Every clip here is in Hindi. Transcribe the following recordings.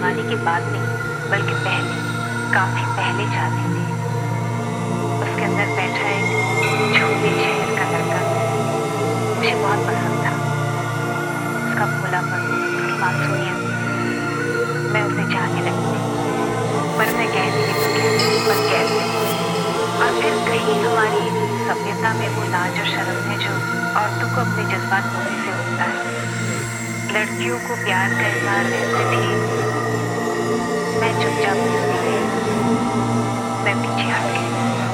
जवानी के बाद नहीं, बल्कि पहले, काफी पहले चाहते थे। उसके अंदर बैठा एक छोटे शहर का लड़का मुझे बहुत पसंद था। उसका भोलापन, उसकी मासूमियत, मैं उसे चाहने लगती पर मैं कह नहीं सकती, पर कैसे। और फिर कहीं हमारी सभ्यता में वो लाज और शर्म है जो औरतों को अपने जज्बात बोलने से रोकता है। लड़कियों को प्यार का इजहार ऐसे भी मैं चुपचाप सुनती गई, मैं पीछे हट गई।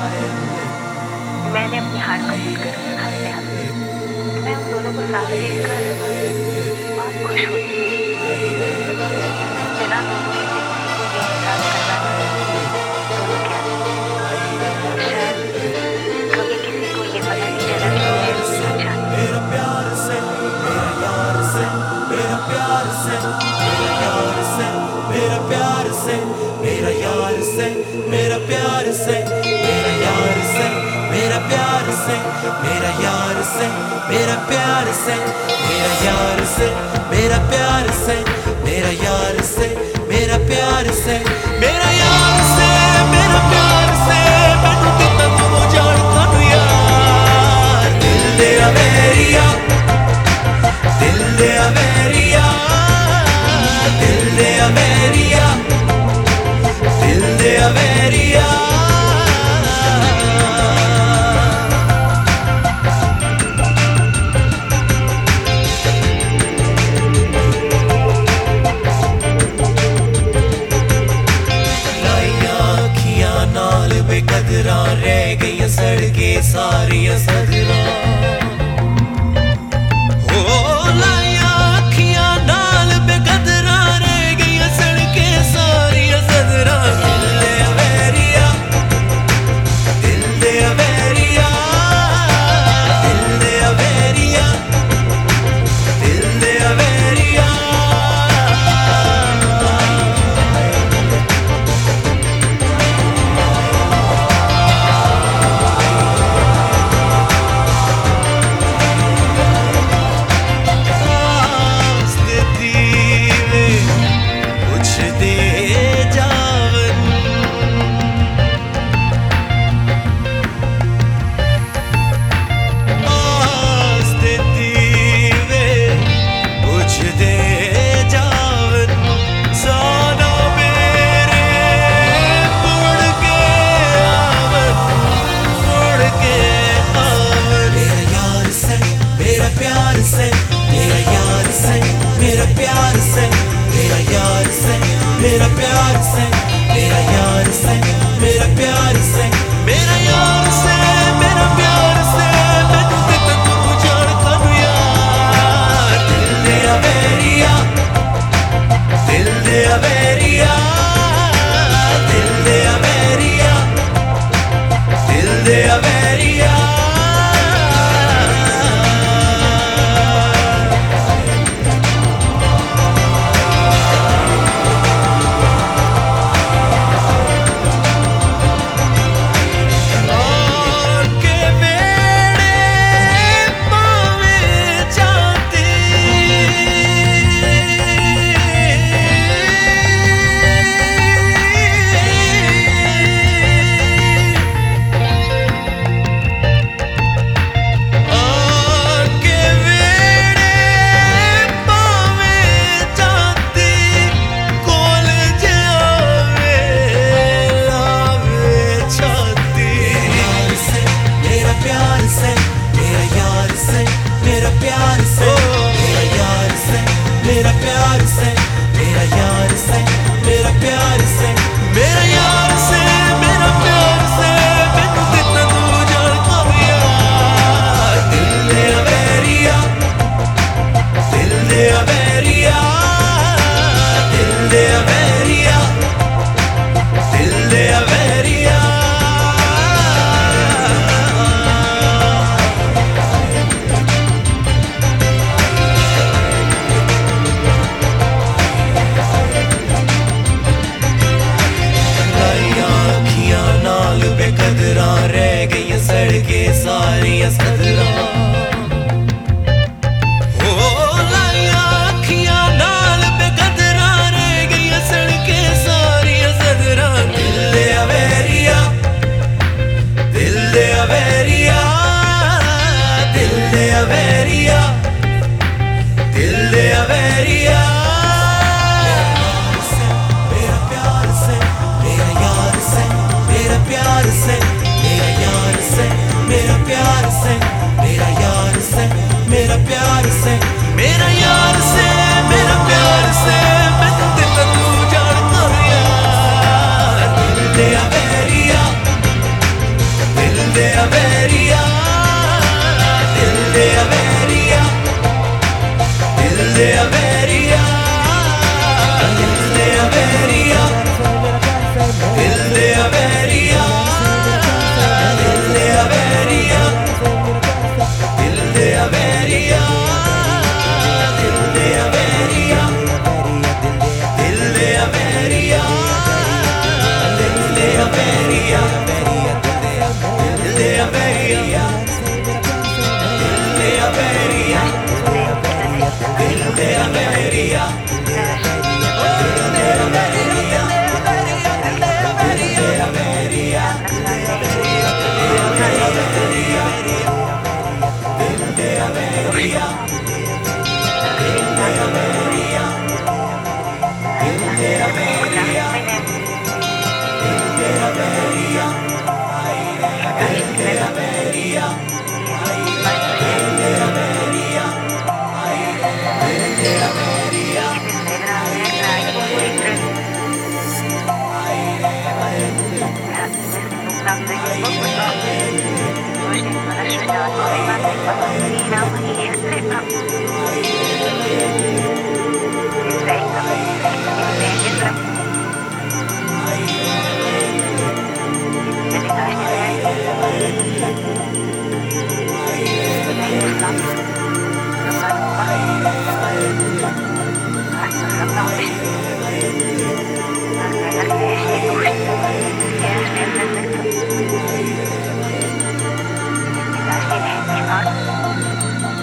मैंने अपनी हार कबूल कर हंसते हंसते मैं उन दोनों को साथ देखकर बहुत खुश होती थी। बिना दोनों में से किसी को ये एहसास करवाने दोनों क्या शायद कभी किसी को ये पता नहीं चला कि मैं अच्छा मेरा प्यार से मेरा यार से मेरा प्यार से मेरा यार से मेरा प्यार से मेरा यार से मेरा प्यार से मेरा यार से मेरा प्यार से मेरा यार से मेरा प्यार से मेरा यार से मेरा प्यार से मेरा यार से मेरा प्यार से मेरा यार से मेरा प्यार से मैनू कितना तू जाणदा नू यार दिल दे अवेरिया दिल दे अवेरिया दिल दे अवेरिया दिल दे अवेरिया बेकदरा रह गई सड़के सारिया सदरा हो लाया अखियां नाल बेकदरा रह गई सड़के सारिया सदरा दिल दे अवेरिया दिल दे अवेरिया दिल दे अवेरिया दिल दे अवेरिया मेरा प्यार से मेरा यार से मेरा प्यार से मेरा यार से मेरा प्यार से मेरा यार से मेरा प्यार से मैनू कितना तू जाणदा नू यार दिल दे अवेरिया दिल दे अवेरिया दिल दे अवेरिया दिल दे अवेरिया मेरा प्यार से मेरा यार से मेरा प्यार से मेरा यार से मेरा प्यार से मैनू कितना तू जाणदा नू यार दिल दे अवेरिया दिल दे अवेरिया दिल दे अवेरिया दिल दे अवेरिया से मेरा यार से मेरा प्यार से मेरा यार से मेरा प्यार से मैं दिल तू जानता हूँ यार दिल दे अबेरिया दिल दे अबेरिया दिल दे अबेरिया दिल दे अबेरिया दिल दे अबेरिया दिल दे अबेरिया दिल दे अबेरिया दिल दे अबेरिया दिल दे अबेरिया दिल दे अबेरिया दिल दे अबेरिया दिल दे अबेरिया दिल दे अबेरिया दिल दे अबेरिया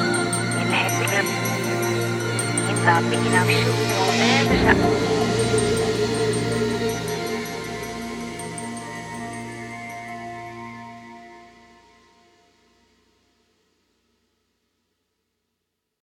Bikin aku syukur,